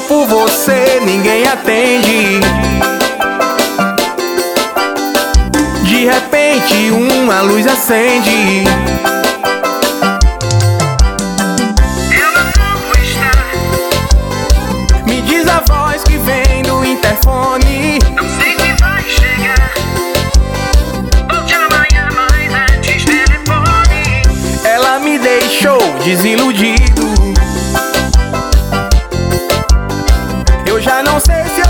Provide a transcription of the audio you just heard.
por você, ninguém atende. De repente uma luz acende. Ela não está. Me diz a voz que vem do interfone. Não sei se vai chegar. Volte amanhã, mas antes telefone. Ela me deixou desiludido. Eu já não sei se